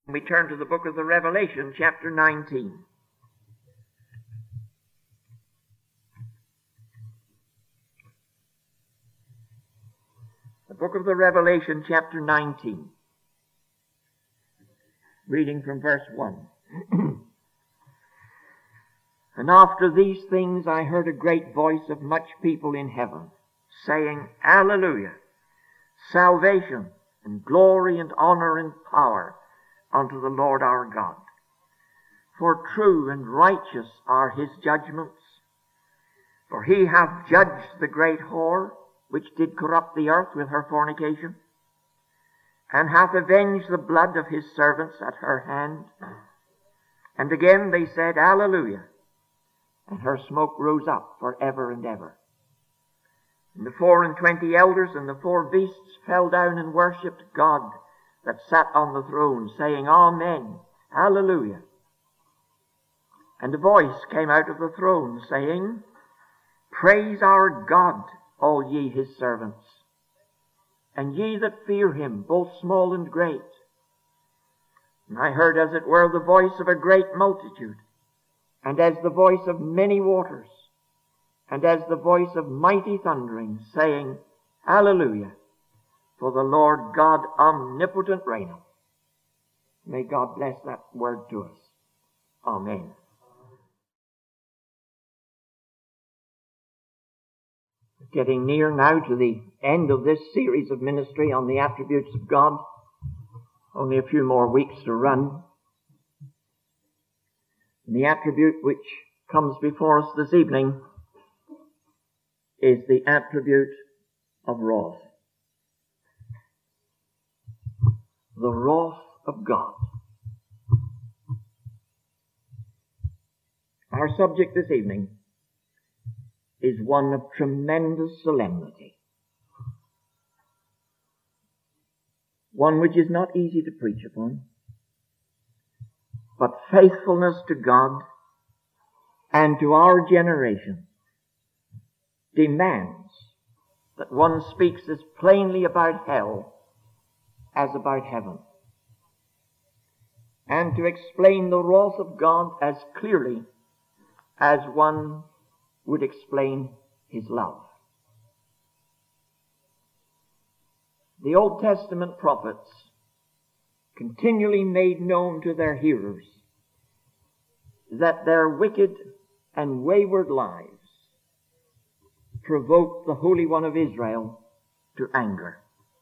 We turn to the book of the Revelation, chapter 19. The book of the Revelation, chapter 19. Reading from verse 1. And after these things I heard a great voice of much people in heaven, saying, Alleluia! Salvation and glory and honor and power unto the Lord our God. For true and righteous are his judgments. For he hath judged the great whore, which did corrupt the earth with her fornication, and hath avenged the blood of his servants at her hand. And again they said, Alleluia! And her smoke rose up for ever and ever. And the 24 elders and the 4 beasts fell down and worshipped God that sat on the throne, saying, Amen, Alleluia. And a voice came out of the throne, saying, Praise our God, all ye his servants, and ye that fear him, both small and great. And I heard as it were the voice of a great multitude, and as the voice of many waters, and as the voice of mighty thundering, saying, Alleluia, for the Lord God omnipotent reigneth. May God bless that word to us. Amen. Getting near now to the end of this series of ministry on the attributes of God. Only a few more weeks to run. And the attribute which comes before us this evening is the attribute of wrath. The wrath of God. Our subject this evening is one of tremendous solemnity. One which is not easy to preach upon. But faithfulness to God and to our generation demands that one speaks as plainly about hell as about heaven, and to explain the wrath of God as clearly as one would explain his love. The Old Testament prophets continually made known to their hearers that their wicked and wayward lives provoked the Holy One of Israel to anger.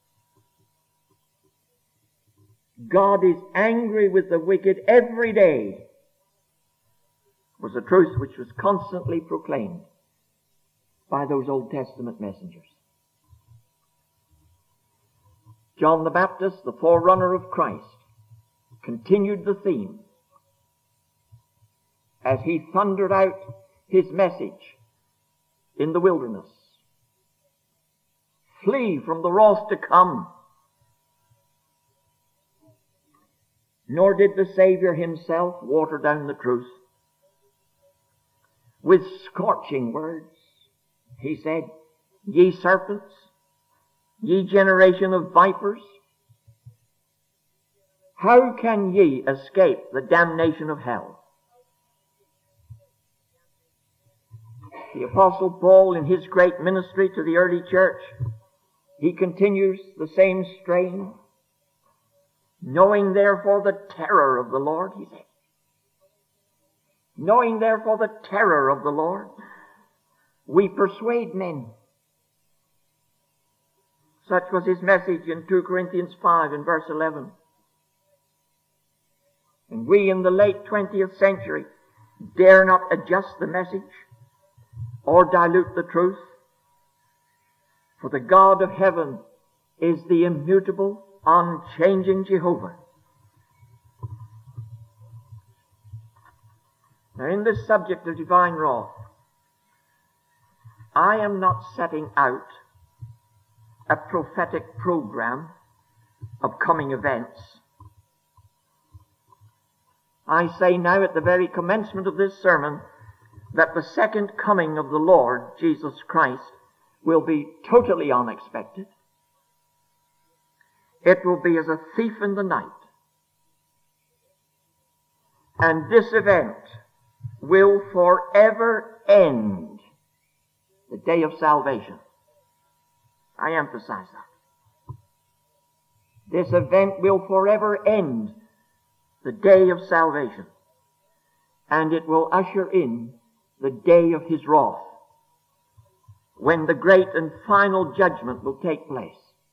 God is angry with the wicked every day was a truth which was constantly proclaimed by those Old Testament messengers. John the Baptist, the forerunner of Christ, continued the theme as he thundered out his message in the wilderness. Flee from the wrath to come. Nor did the Savior himself water down the truth. With scorching words, he said, Ye serpents, ye generation of vipers, how can ye escape the damnation of hell? The Apostle Paul, in his great ministry to the early church, he continues the same strain. Knowing therefore the terror of the Lord, he said. Knowing therefore the terror of the Lord, we persuade men. Such was his message in 2 Corinthians 5 in verse 11. And we in the late 20th century dare not adjust the message or dilute the truth. For the God of heaven is the immutable, unchanging Jehovah. Now, in this subject of divine wrath, I am not setting out a prophetic program of coming events. I say now at the very commencement of this sermon that the second coming of the Lord Jesus Christ will be totally unexpected. It will be as a thief in the night. And this event will forever end the day of salvation. I emphasize that. This event will forever end the day of salvation. And it will usher in the day of his wrath, when the great and final judgment will take place.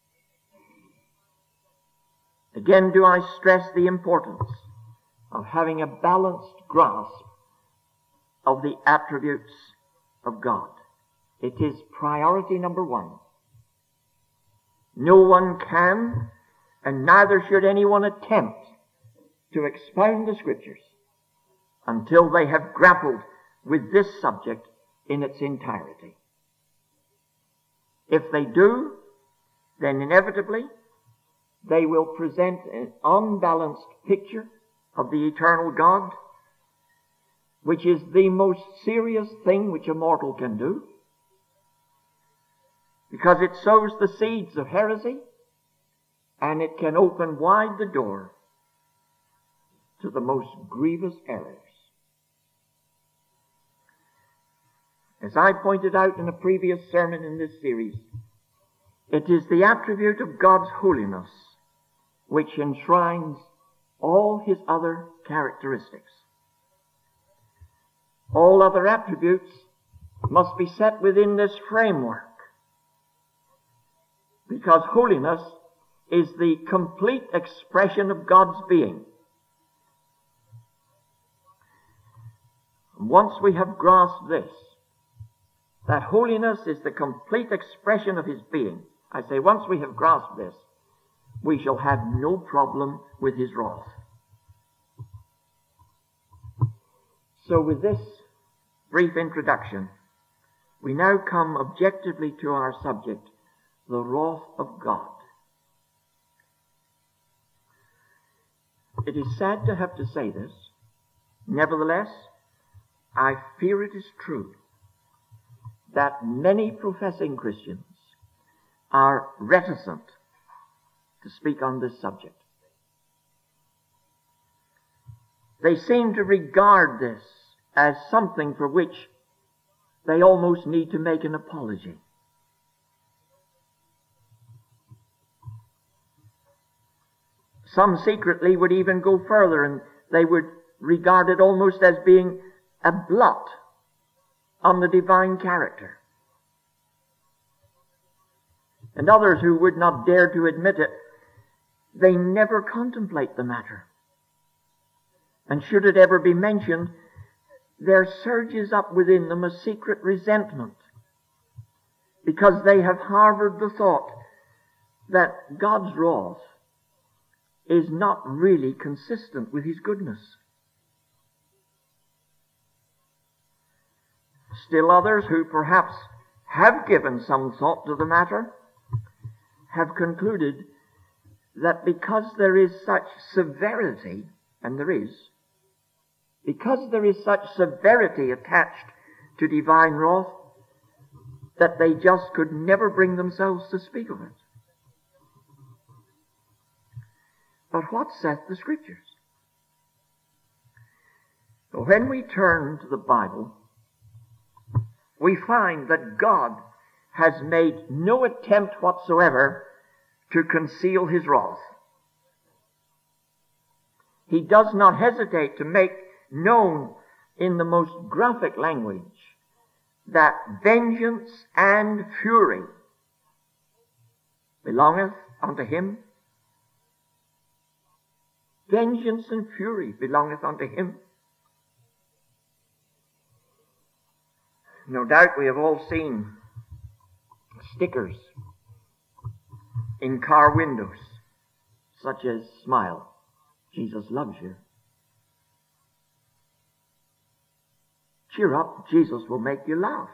Again do I stress the importance of having a balanced grasp of the attributes of God. It is priority number one. No one can, and neither should anyone attempt to expound the Scriptures until they have grappled with this subject in its entirety. If they do, then inevitably they will present an unbalanced picture of the eternal God, which is the most serious thing which a mortal can do, because it sows the seeds of heresy, and it can open wide the door to the most grievous errors. As I pointed out in a previous sermon in this series, it is the attribute of God's holiness which enshrines all his other characteristics. All other attributes must be set within this framework, because holiness is the complete expression of God's being. Once we have grasped this, that holiness is the complete expression of his being, I say once we have grasped this, we shall have no problem with his wrath. So with this brief introduction, we now come objectively to our subject, the wrath of God. It is sad to have to say this. Nevertheless, I fear it is true that many professing Christians are reticent to speak on this subject. They seem to regard this as something for which they almost need to make an apology. Some secretly would even go further, and they would regard it almost as being a blot on the divine character. And others who would not dare to admit it, they never contemplate the matter. And should it ever be mentioned, there surges up within them a secret resentment, because they have harbored the thought that God's wrath is not really consistent with his goodness. Still others, who perhaps have given some thought to the matter, have concluded that because there is such severity, and there is, because there is such severity attached to divine wrath, that they just could never bring themselves to speak of it. But what saith the Scriptures? When we turn to the Bible, we find that God has made no attempt whatsoever to conceal his wrath. He does not hesitate to make known in the most graphic language that vengeance and fury belongeth unto him. Vengeance and fury belongeth unto him. No doubt we have all seen stickers in car windows, such as "Smile, Jesus loves you." Cheer up, Jesus will make you laugh.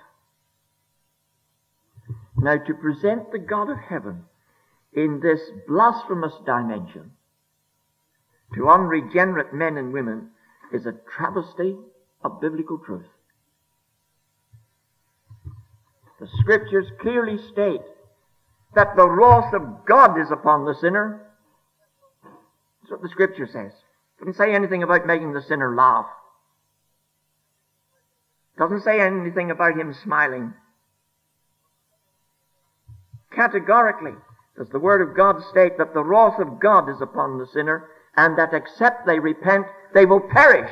Now, to present the God of heaven in this blasphemous dimension to unregenerate men and women is a travesty of biblical truth. The Scriptures clearly state that the wrath of God is upon the sinner. That's what the Scripture says. Doesn't say anything about making the sinner laugh. Doesn't say anything about him smiling. Categorically does the Word of God state that the wrath of God is upon the sinner, and that except they repent, they will perish.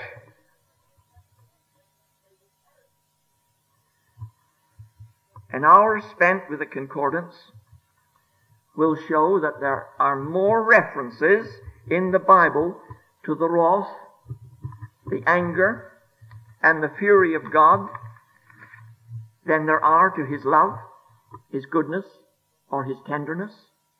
An hour spent with a concordance will show that there are more references in the Bible to the wrath, the anger, and the fury of God than there are to His love, His goodness, or His tenderness.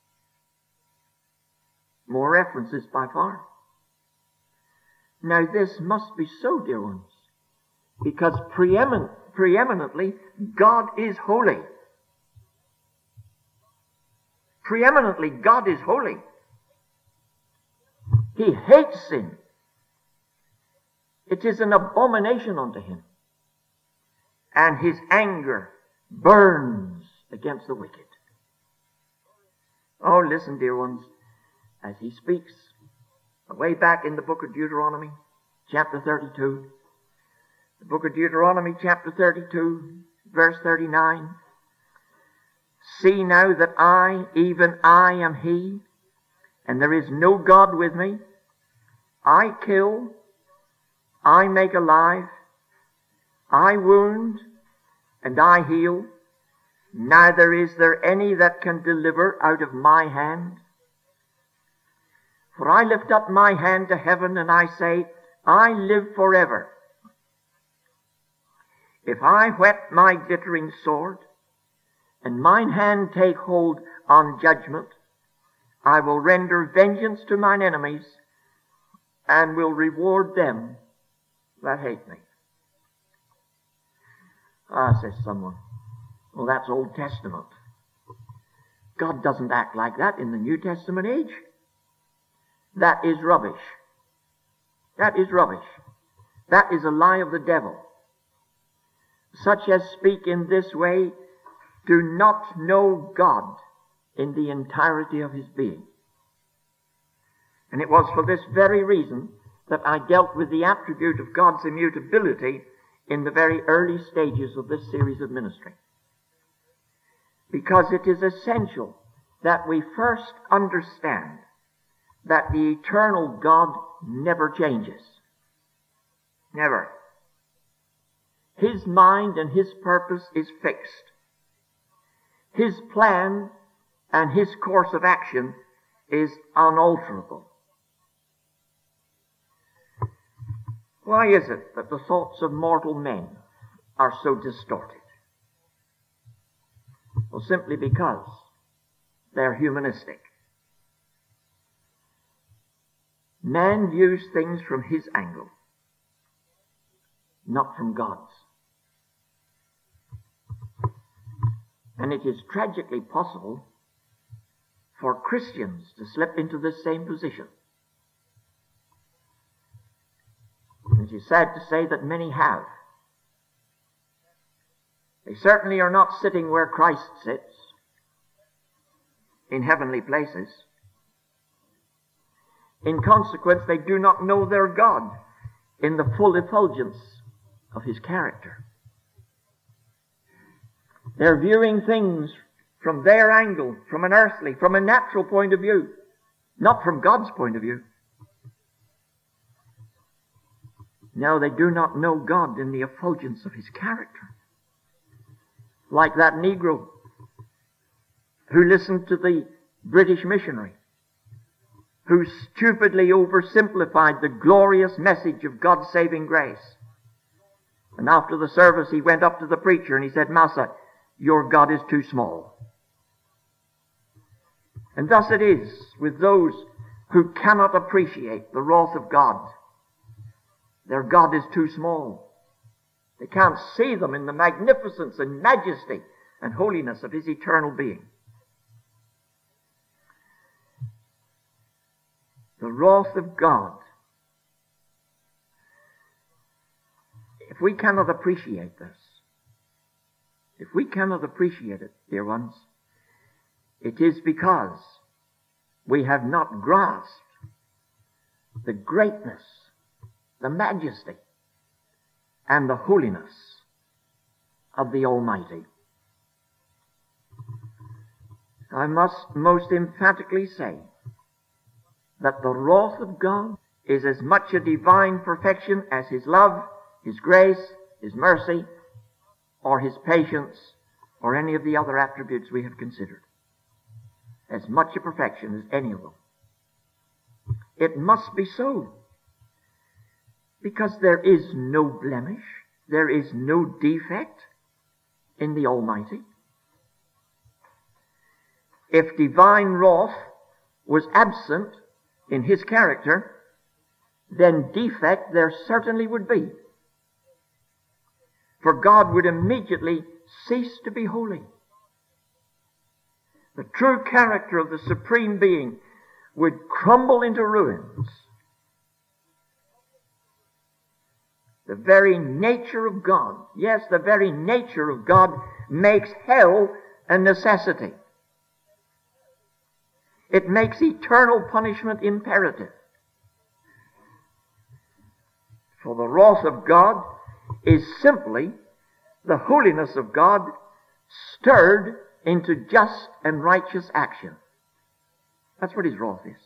More references by far. Now this must be so, dear ones, because preeminently God is holy. Preeminently God is holy. He hates sin. It is an abomination unto Him. And His anger burns against the wicked. Oh, listen, dear ones, as He speaks way back in the book of Deuteronomy, chapter 32. The book of Deuteronomy, chapter 32, verse 39. See now that I, even I, am He, and there is no God with me. I kill, I make alive, I wound, and I heal. Neither is there any that can deliver out of my hand. For I lift up my hand to heaven, and I say, I live forever. If I whet my glittering sword, and mine hand take hold on judgment, I will render vengeance to mine enemies, and will reward them that hate me. Ah, says someone, well, that's Old Testament. God doesn't act like that in the New Testament age. That is rubbish. That is rubbish. That is a lie of the devil. Such as speak in this way do not know God in the entirety of His being. And it was for this very reason that I dealt with the attribute of God's immutability in the very early stages of this series of ministry. Because it is essential that we first understand that the eternal God never changes. Never. His mind and His purpose is fixed. His plan and His course of action is unalterable. Why is it that the thoughts of mortal men are so distorted? Well, simply because they're humanistic. Man views things from his angle, not from God's. And it is tragically possible for Christians to slip into this same position. It is sad to say that many have. They certainly are not sitting where Christ sits, in heavenly places. In consequence, they do not know their God in the full effulgence of His character. They're viewing things from their angle, from an earthly, from a natural point of view, not from God's point of view. No, they do not know God in the effulgence of His character. Like that Negro who listened to the British missionary, who stupidly oversimplified the glorious message of God's saving grace. And after the service, he went up to the preacher and he said, "Massa, your God is too small." And thus it is with those who cannot appreciate the wrath of God. Their God is too small. They can't see them in the magnificence and majesty and holiness of His eternal being. The wrath of God. If we cannot appreciate this, if we cannot appreciate it, dear ones, it is because we have not grasped the greatness, the majesty, and the holiness of the Almighty. I must most emphatically say that the wrath of God is as much a divine perfection as His love, His grace, His mercy, or His patience, or any of the other attributes we have considered. As much a perfection as any of them. It must be so, because there is no blemish, there is no defect in the Almighty. If divine wrath was absent in His character, then defect there certainly would be. For God would immediately cease to be holy. The true character of the Supreme Being would crumble into ruins. The very nature of God, yes, the very nature of God makes hell a necessity. It makes eternal punishment imperative. For the wrath of God is simply the holiness of God stirred into just and righteous action. That's what His wrath is.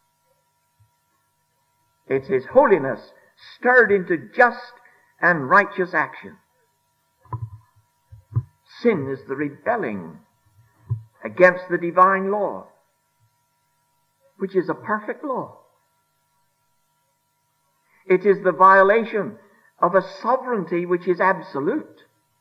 It's His holiness stirred into just and righteous action. Sin is the rebelling against the divine law, which is a perfect law. It is the violation of a sovereignty which is absolute.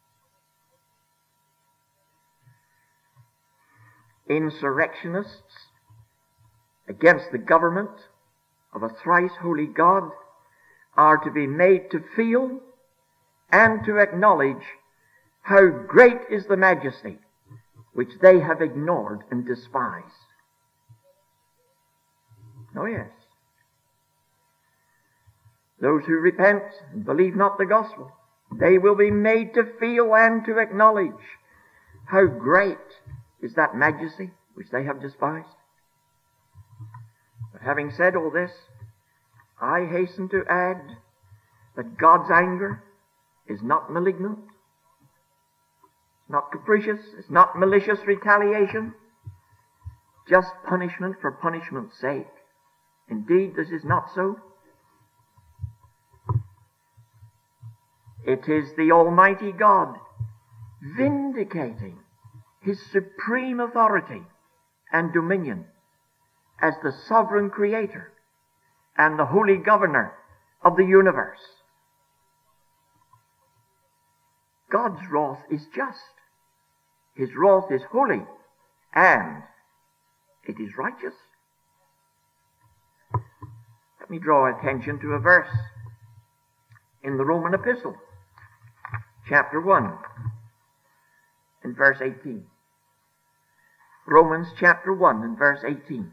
Insurrectionists against the government of a thrice holy God are to be made to feel and to acknowledge how great is the majesty which they have ignored and despised. Oh yes. Those who repent and believe not the gospel, they will be made to feel and to acknowledge how great is that majesty which they have despised. But having said all this, I hasten to add that God's anger is not malignant, it's not capricious, it's not malicious retaliation, just punishment for punishment's sake. Indeed, this is not so. It is the Almighty God vindicating His supreme authority and dominion as the sovereign creator and the holy governor of the universe. God's wrath is just. His wrath is holy, and it is righteous. Let me draw attention to a verse in the Roman epistle, chapter 1, and verse 18. Romans chapter 1 and verse 18.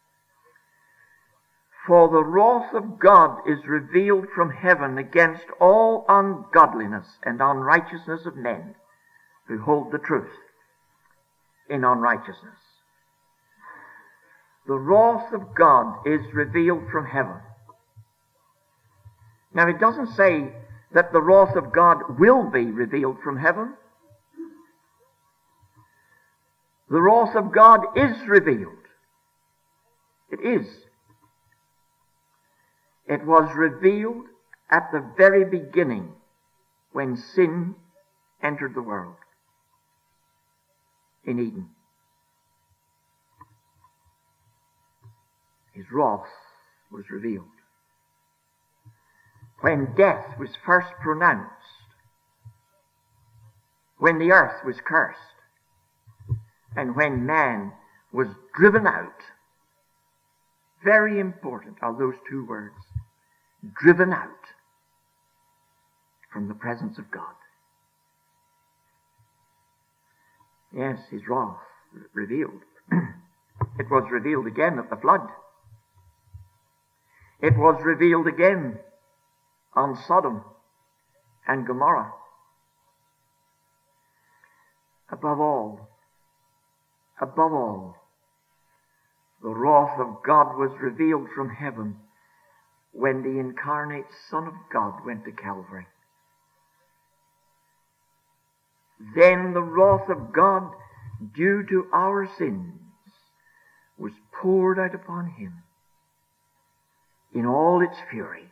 For the wrath of God is revealed from heaven against all ungodliness and unrighteousness of men who hold the truth in unrighteousness. The wrath of God is revealed from heaven. Now it doesn't say that the wrath of God will be revealed from heaven. The wrath of God is revealed. It is. It was revealed at the very beginning when sin entered the world in Eden. His wrath was revealed. When death was first pronounced, when the earth was cursed, and when man was driven out. Very important are those two words. Driven out from the presence of God. Yes, His wrath revealed. It was revealed again at the flood. It was revealed again on Sodom and Gomorrah. Above all, the wrath of God was revealed from heaven when the incarnate Son of God went to Calvary. Then the wrath of God due to our sins was poured out upon him in all its fury.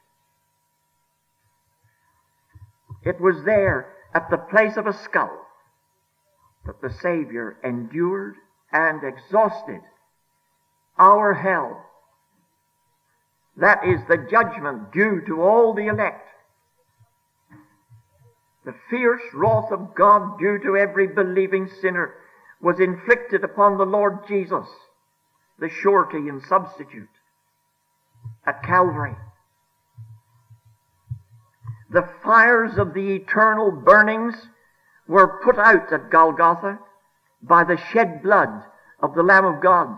It was there at the place of a skull that the Savior endured and exhausted our hell. That is the judgment due to all the elect. The fierce wrath of God due to every believing sinner was inflicted upon the Lord Jesus, the surety and substitute, at Calvary. The fires of the eternal burnings were put out at Golgotha by the shed blood of the Lamb of God.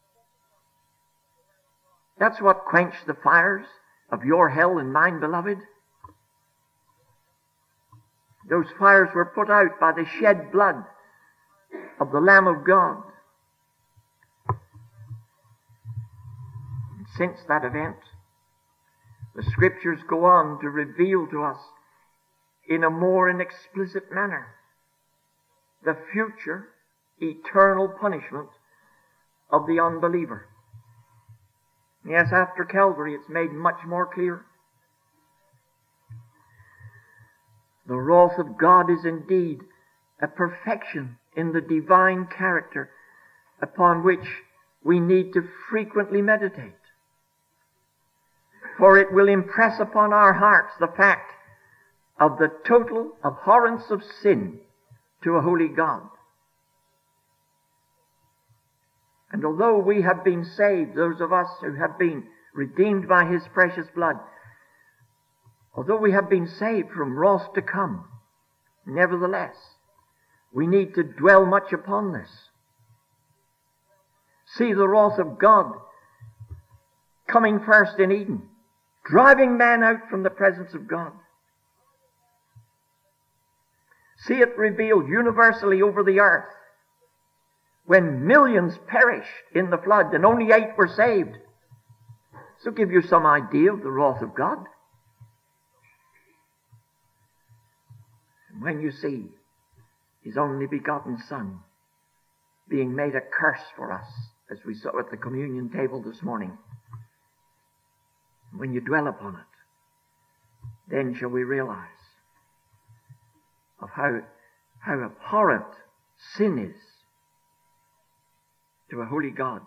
That's what quenched the fires of your hell and mine, beloved. Those fires were put out by the shed blood of the Lamb of God. And since that event, the Scriptures go on to reveal to us in a more and explicit manner the future eternal punishment of the unbeliever. Yes, after Calvary it's made much more clear. The wrath of God is indeed a perfection in the divine character upon which we need to frequently meditate. For it will impress upon our hearts the fact of the total abhorrence of sin to a holy God. And although we have been saved, those of us who have been redeemed by His precious blood, although we have been saved from wrath to come, nevertheless, we need to dwell much upon this. See the wrath of God coming first in Eden, driving man out from the presence of God. See it revealed universally over the earth when millions perished in the flood and only 8 were saved. So give you some idea of the wrath of God. And when you see His only begotten Son being made a curse for us, as we saw at the communion table this morning, when you dwell upon it, then shall we realize of how abhorrent sin is to a holy God.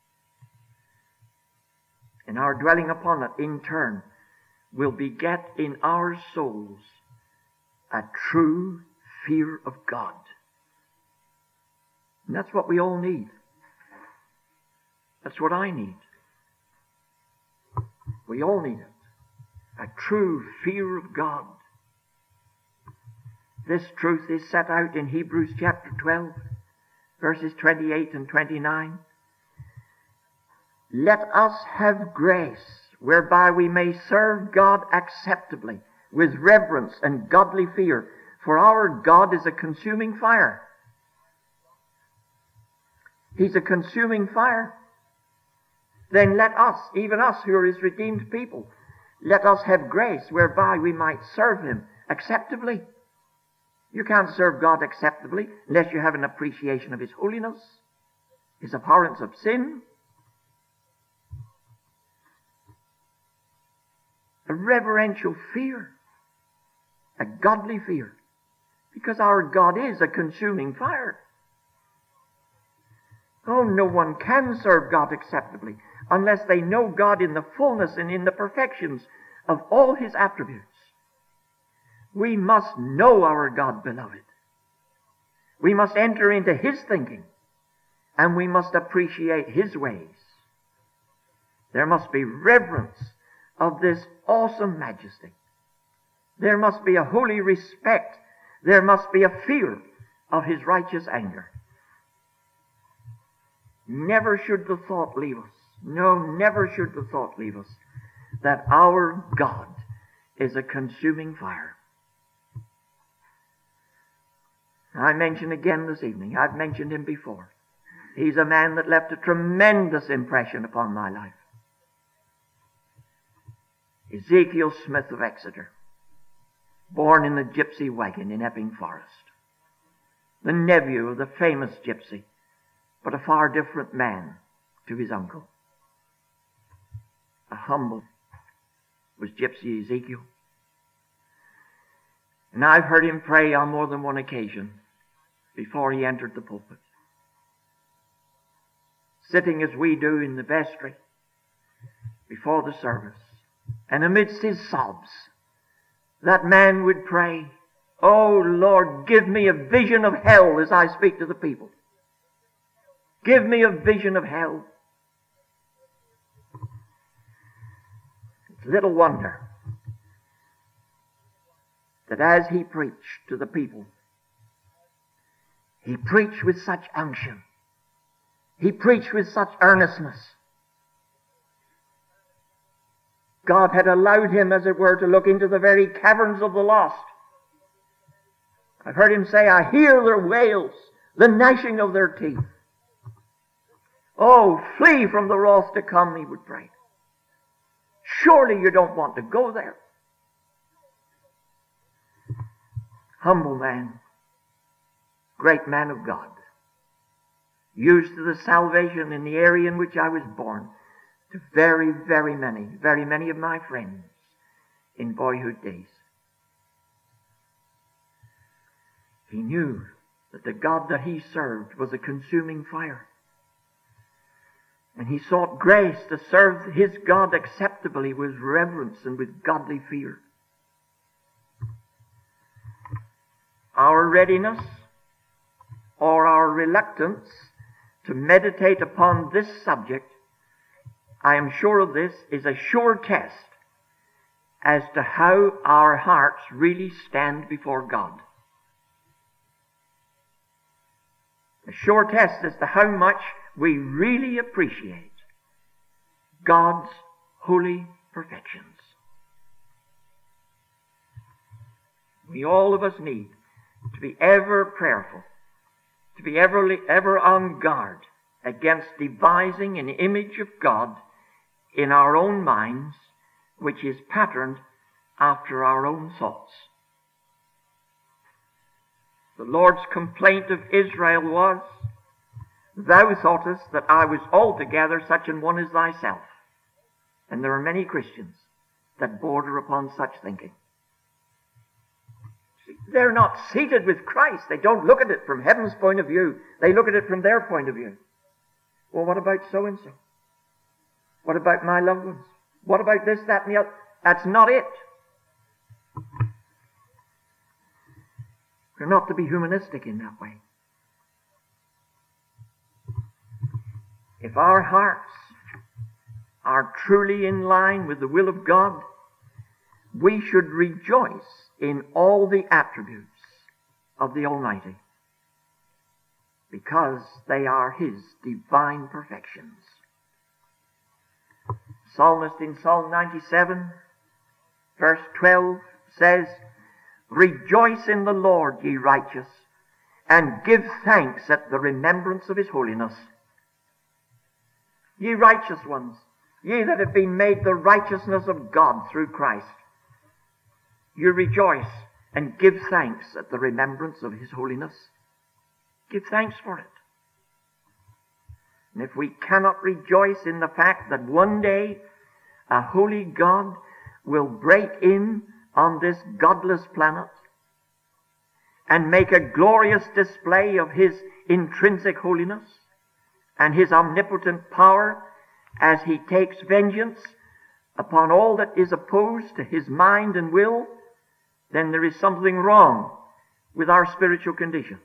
And our dwelling upon it in turn will beget in our souls a true fear of God. And that's what we all need. That's what I need. We all need it. A true fear of God. This truth is set out in Hebrews chapter 12, verses 28 and 29. Let us have grace whereby we may serve God acceptably with reverence and godly fear, for our God is a consuming fire. He's a consuming fire. Then let us, even us who are His redeemed people, let us have grace whereby we might serve Him acceptably. You can't serve God acceptably unless you have an appreciation of His holiness, His abhorrence of sin, a reverential fear, a godly fear, because our God is a consuming fire. Oh, no one can serve God acceptably unless they know God in the fullness and in the perfections of all His attributes. We must know our God, beloved. We must enter into His thinking, and we must appreciate His ways. There must be reverence of this awesome majesty. There must be a holy respect. There must be a fear of His righteous anger. Never should the thought leave us. No, never should the thought leave us that our God is a consuming fire. I mention again this evening, I've mentioned him before. He's a man that left a tremendous impression upon my life. Ezekiel Smith of Exeter, born in the gypsy wagon in Epping Forest, the nephew of the famous gypsy, but a far different man to his uncle. A humble was Gypsy Ezekiel. And I've heard him pray on more than one occasion before he entered the pulpit. Sitting as we do in the vestry before the service, and amidst his sobs, that man would pray, "Oh Lord, give me a vision of hell as I speak to the people. Give me a vision of hell." It's little wonder that as he preached to the people, he preached with such unction. He preached with such earnestness. God had allowed him, as it were, to look into the very caverns of the lost. I've heard him say, "I hear their wails, the gnashing of their teeth." "Oh, flee from the wrath to come," he would pray. Surely you don't want to go there. Humble man, great man of God, used to the salvation in the area in which I was born to very many of my friends in boyhood days. He knew that the God that he served was a consuming fire. And he sought grace to serve his God acceptably with reverence and with godly fear. Our readiness or our reluctance to meditate upon this subject, I am sure of this, is a sure test as to how our hearts really stand before God. A sure test as to how much we really appreciate God's holy perfections. We all of us need to be ever prayerful, to be ever on guard against devising an image of God in our own minds which is patterned after our own thoughts. The Lord's complaint of Israel was, "Thou thoughtest that I was altogether such an one as thyself." And there are many Christians that border upon such thinking. See, they're not seated with Christ. They don't look at it from heaven's point of view. They look at it from their point of view. Well, what about so-and-so? What about my loved ones? What about this, that, and the other? That's not it. We're not to be humanistic in that way. If our hearts are truly in line with the will of God, we should rejoice in all the attributes of the Almighty, because they are His divine perfections. Psalmist in Psalm 97, verse 12 says, "Rejoice in the Lord, ye righteous, and give thanks at the remembrance of His holiness." Ye righteous ones, ye that have been made the righteousness of God through Christ, you rejoice and give thanks at the remembrance of His holiness. Give thanks for it. And if we cannot rejoice in the fact that one day a holy God will break in on this godless planet and make a glorious display of His intrinsic holiness and His omnipotent power as He takes vengeance upon all that is opposed to His mind and will, then there is something wrong with our spiritual condition.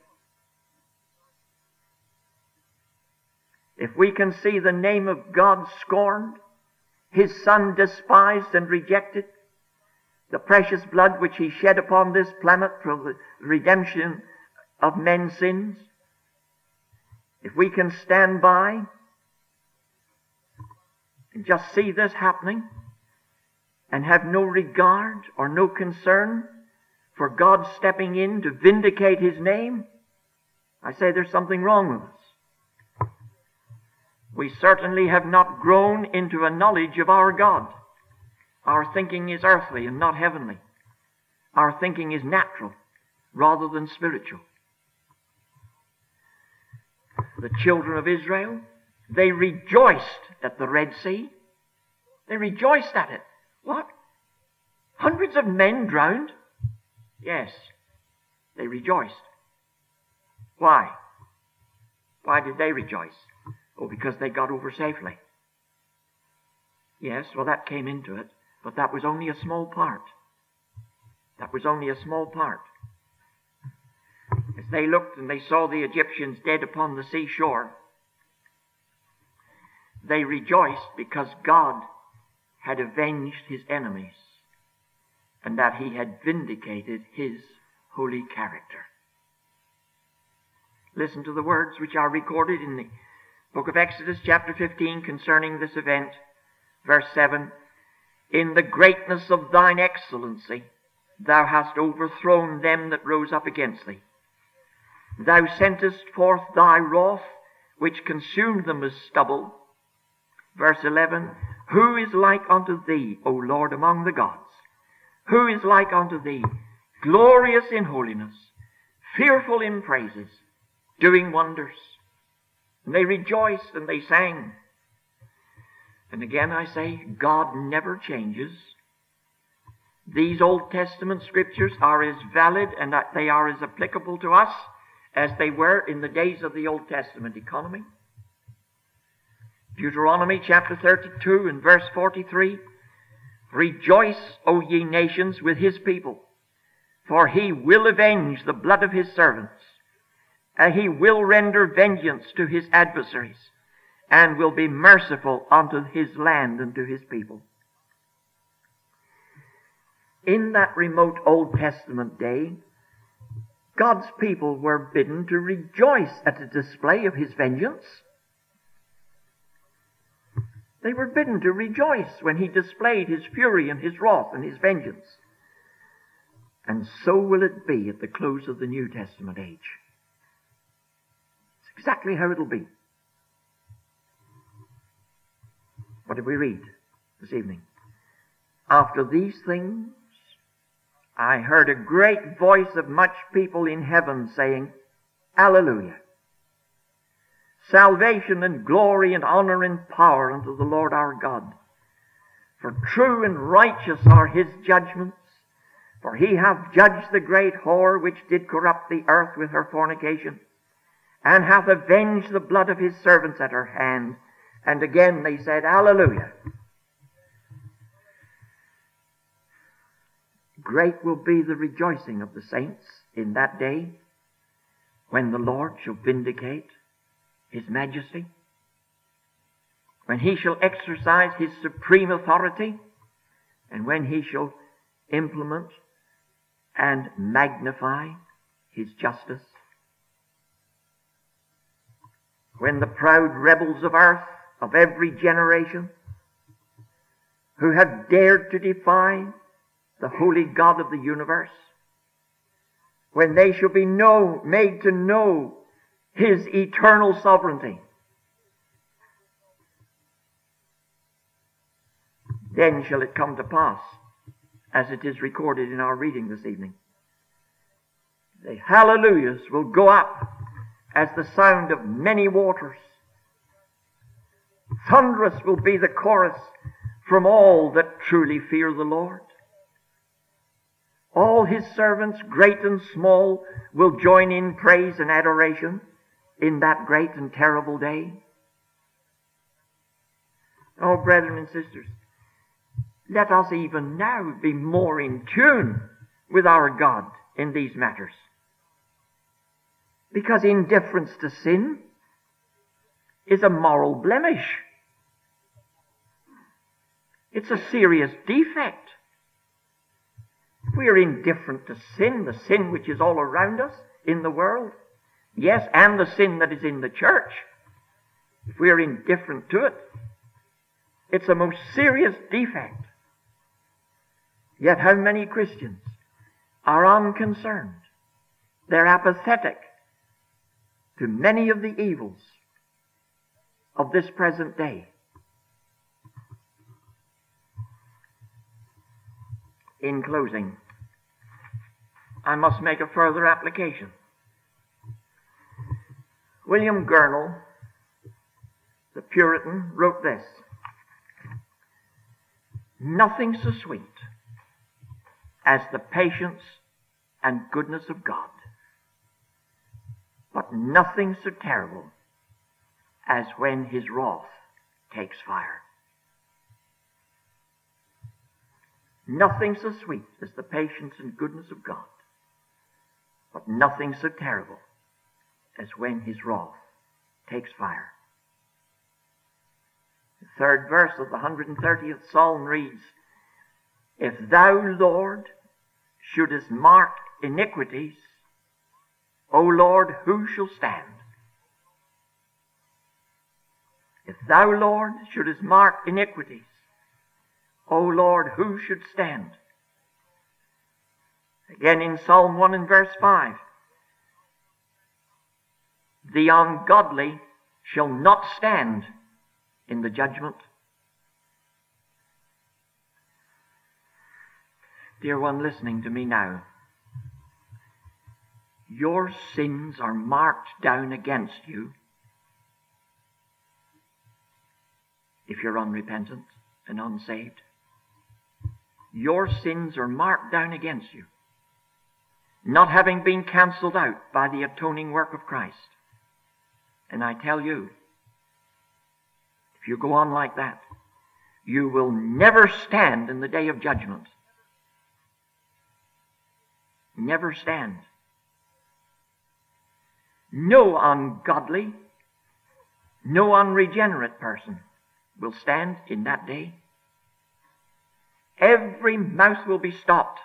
If we can see the name of God scorned, His Son despised and rejected, the precious blood which He shed upon this planet for the redemption of men's sins, if we can stand by and just see this happening and have no regard or no concern for God stepping in to vindicate His name, I say there's something wrong with us. We certainly have not grown into a knowledge of our God. Our thinking is earthly and not heavenly. Our thinking is natural rather than spiritual. The children of Israel, they rejoiced at the Red Sea. They rejoiced at it. What? Hundreds of men drowned? Yes, they rejoiced. Why? Why did they rejoice? Oh, because they got over safely. Yes, well, that came into it, but that was only a small part. That was only a small part. As they looked and they saw the Egyptians dead upon the seashore, they rejoiced because God had avenged his enemies and that he had vindicated his holy character. Listen to the words which are recorded in the book of Exodus, chapter 15, concerning this event. Verse 7, "In the greatness of thine excellency, thou hast overthrown them that rose up against thee. Thou sentest forth thy wrath, which consumed them as stubble." Verse 11, "Who is like unto thee, O Lord, among the gods? Who is like unto thee, glorious in holiness, fearful in praises, doing wonders?" And they rejoiced and they sang. And again I say, God never changes. These Old Testament scriptures are as valid and they are as applicable to us as they were in the days of the Old Testament economy. Deuteronomy chapter 32 and verse 43, "Rejoice, O ye nations, with his people, for he will avenge the blood of his servants, and he will render vengeance to his adversaries, and will be merciful unto his land and to his people." In that remote Old Testament day, God's people were bidden to rejoice at the display of his vengeance. They were bidden to rejoice when he displayed his fury and his wrath and his vengeance. And so will it be at the close of the New Testament age. It's exactly how it'll be. What did we read this evening? "After these things, I heard a great voice of much people in heaven saying, Alleluia! Salvation and glory and honor and power unto the Lord our God. For true and righteous are his judgments, for he hath judged the great whore which did corrupt the earth with her fornication, and hath avenged the blood of his servants at her hand." And again they said, Alleluia. Great will be the rejoicing of the saints in that day when the Lord shall vindicate his majesty, when he shall exercise his supreme authority, and when he shall implement and magnify his justice. When the proud rebels of earth, of every generation, who have dared to defy the holy God of the universe, when they shall be made to know his eternal sovereignty, then shall it come to pass, as it is recorded in our reading this evening. The hallelujahs will go up as the sound of many waters. Thunderous will be the chorus from all that truly fear the Lord. All his servants, great and small, will join in praise and adoration in that great and terrible day. Oh, brethren and sisters, let us even now be more in tune with our God in these matters. Because indifference to sin is a moral blemish. It's a serious defect. If we are indifferent to sin, the sin which is all around us in the world, yes, and the sin that is in the church, if we are indifferent to it, it's a most serious defect. Yet how many Christians are unconcerned? They're apathetic to many of the evils of this present day. In closing, I must make a further application. William Gurnall, the Puritan, wrote this: "Nothing so sweet as the patience and goodness of God, but nothing so terrible as when his wrath takes fire." Nothing so sweet as the patience and goodness of God, but nothing so terrible as when his wrath takes fire. The third verse of the 130th Psalm reads, "If thou, Lord, shouldest mark iniquities, O Lord, who shall stand?" If thou, Lord, shouldest mark iniquities, O Lord, who should stand? Again in Psalm 1 and verse 5, "The ungodly shall not stand in the judgment." Dear one listening to me now, your sins are marked down against you if you're unrepentant and unsaved. Your sins are marked down against you, not having been cancelled out by the atoning work of Christ. And I tell you, if you go on like that, you will never stand in the day of judgment. Never stand. No ungodly, no unregenerate person will stand in that day. Every mouth will be stopped.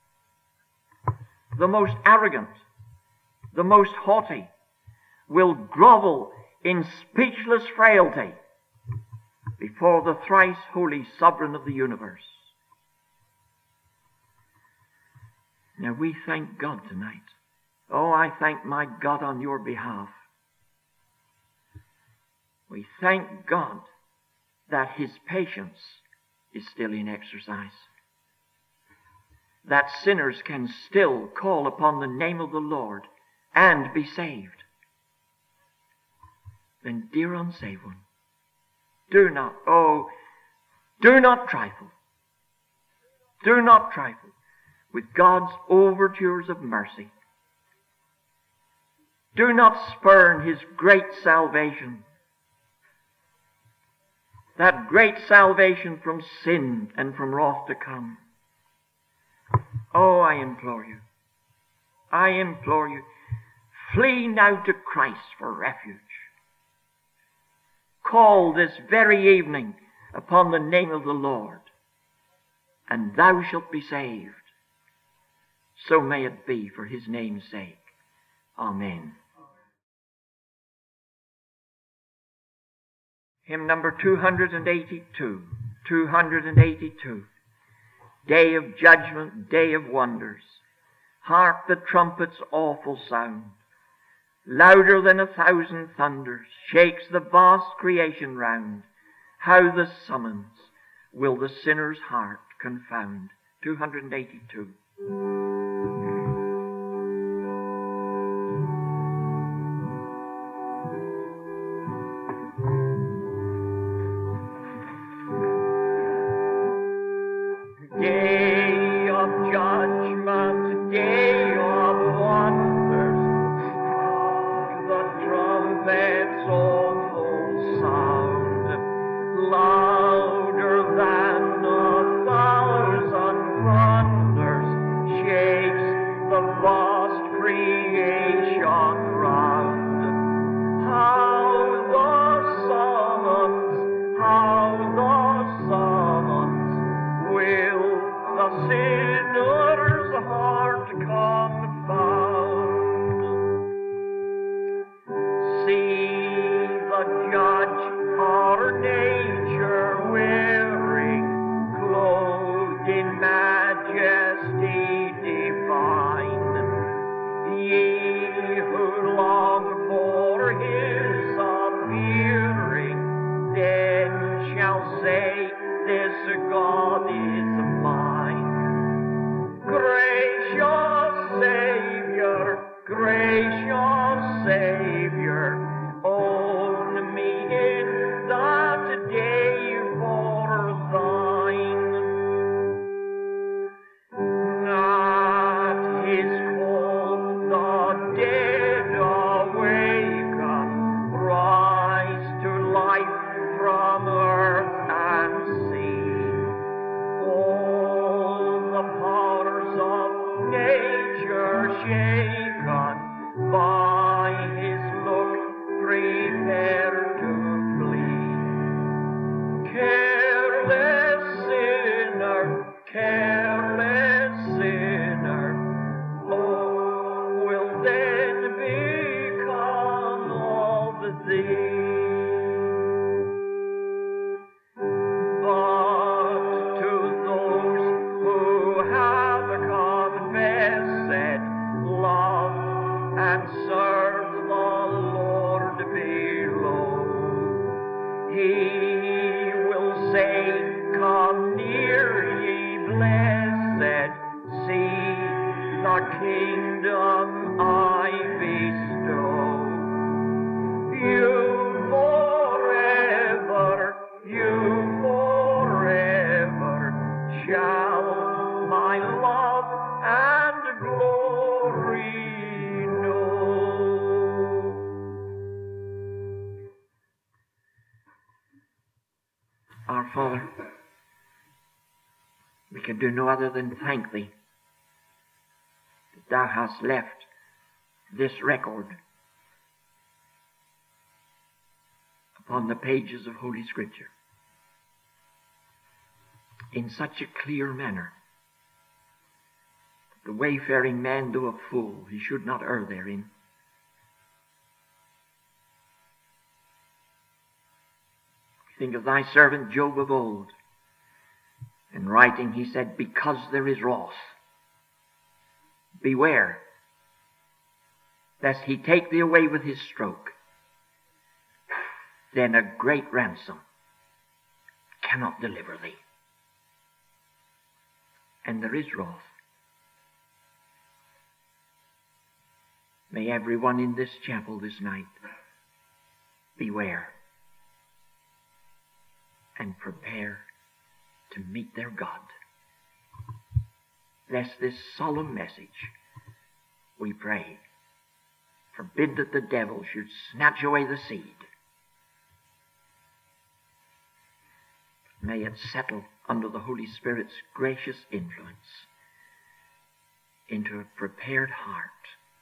The most arrogant, the most haughty will grovel in speechless frailty before the thrice holy sovereign of the universe. Now we thank God tonight. Oh, I thank my God on your behalf. We thank God that his patience is still in exercise, that sinners can still call upon the name of the Lord and be saved. Then, dear unsaved one, do not trifle. Do not trifle with God's overtures of mercy. Do not spurn his great salvation, that great salvation from sin and from wrath to come. Oh, I implore you, flee now to Christ for refuge. Call this very evening upon the name of the Lord, and thou shalt be saved. So may it be for his name's sake. Amen. Hymn number 282. 282. Day of judgment, day of wonders. Hark the trumpet's awful sound. Louder than 1,000 thunders shakes the vast creation round. How the summons will the sinner's heart confound. 282. Louder than 1,000 thunders can do no other than thank thee that thou hast left this record upon the pages of Holy Scripture in such a clear manner that the wayfaring man, though a fool, he should not err therein. Think of thy servant Job of old. In writing he said, because there is wrath, beware lest he take thee away with his stroke. Then a great ransom cannot deliver thee. And there is wrath. May everyone in this chapel this night beware and prepare to meet their God. Lest this solemn message, we pray, forbid that the devil should snatch away the seed. May it settle under the Holy Spirit's gracious influence into a prepared heart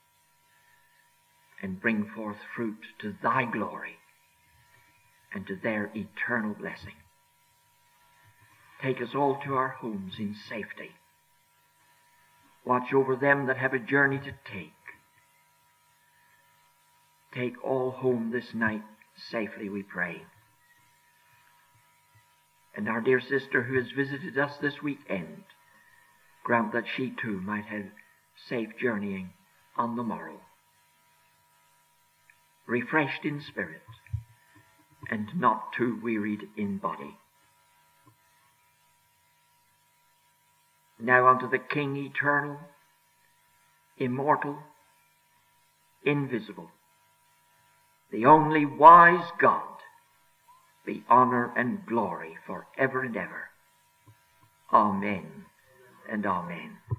and bring forth fruit to thy glory and to their eternal blessing. Take us all to our homes in safety. Watch over them that have a journey to take. Take all home this night safely, we pray. And our dear sister who has visited us this weekend, grant that she too might have safe journeying on the morrow, refreshed in spirit and not too wearied in body. Now unto the King eternal, immortal, invisible, the only wise God, be honor and glory for ever and ever. Amen and amen.